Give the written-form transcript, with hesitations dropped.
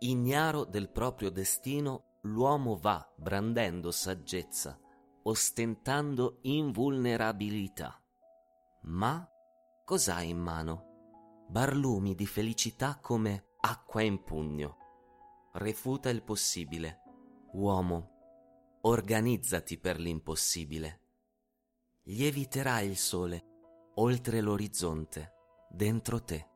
Ignaro del proprio destino, l'uomo va brandendo saggezza, ostentando invulnerabilità. Ma cos'ha in mano? Barlumi di felicità come acqua in pugno. Refuta il possibile. Uomo, organizzati per l'impossibile. Lieviterà il sole oltre l'orizzonte, dentro te.